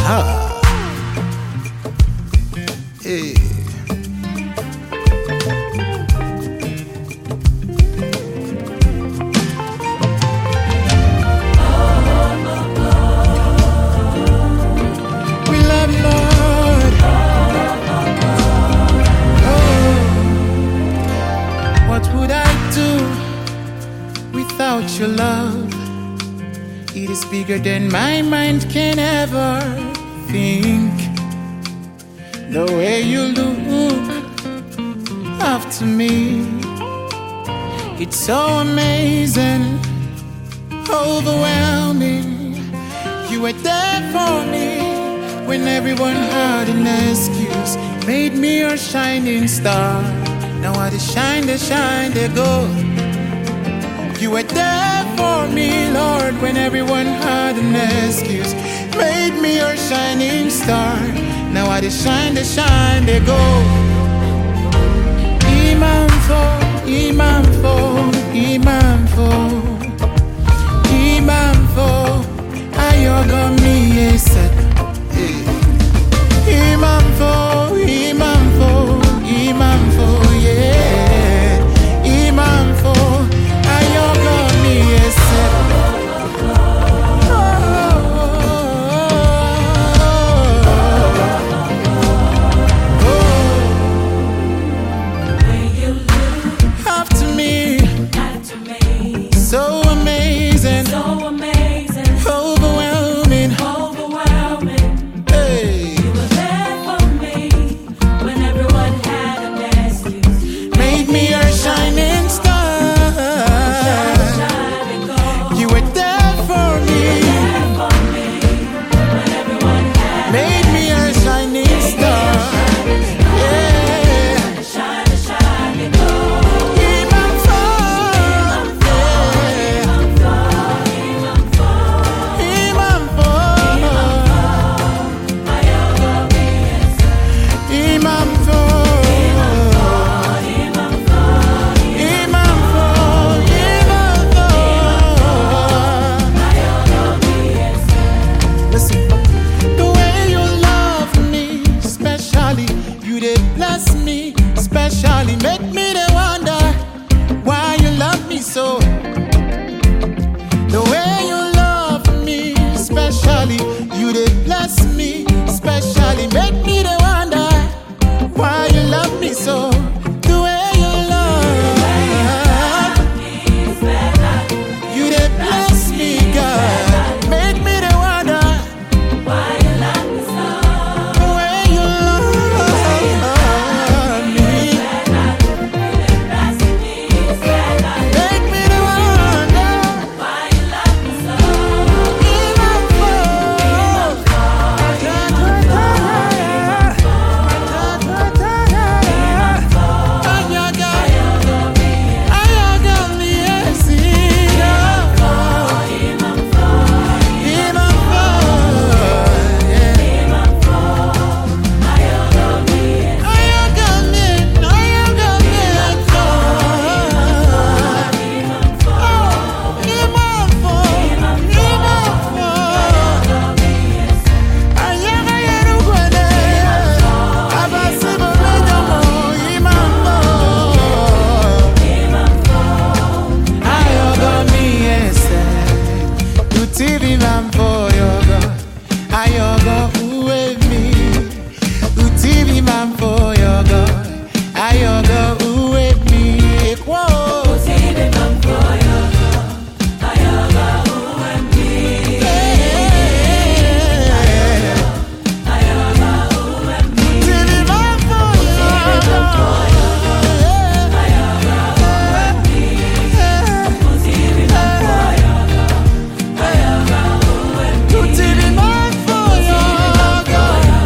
Ha. Hey. We love you, Lord. Oh. What would I do without your love? It is bigger than my mind can ever think. The way you look after me, it's so amazing, overwhelming. You were there for me when everyone had an excuse. Made me your shining star. Now I just shine, they go. You were there for me, Lord, when everyone had an excuse. Made me your shining star. Now I just shine, they go. Imamfo, Imamfo, Imamfo, Imamfo, Ayogo mi yeset. Imamfo, Imamfo, Imamfo, yeah. Imamfo, Ayogo mi yeset. So amazing, overwhelming. Hey. You were there for me when everyone had an excuse. Made me your shining star. You were there for me. Made me your shining star. Bless me, especially make me to wonder why you love me so. The way you love me, especially you did bless me, especially make me to wonder why you love me so. The way you love you did bless me, God, make me to wonder Why you love me so? the way you love. TV man for yoga, ayoga uwe mi. TV man for yoga, ayoga uwe mi. TV man for yoga, ayoga uwe mi. Ayoga uwe mi. TV man for yoga, ayoga uwe mi. TV man for yoga. TV man for yoga,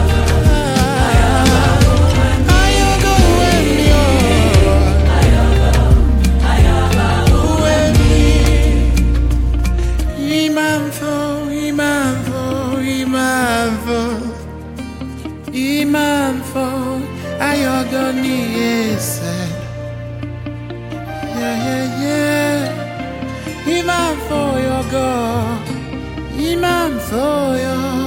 ayoga uwe mi. Uwe mi. Imamfo, Imamfo, Imamfo, Imamfo, ayoga ni yese. Yeah, yeah, yeah. Imamfo yoga, Imamfo yoga.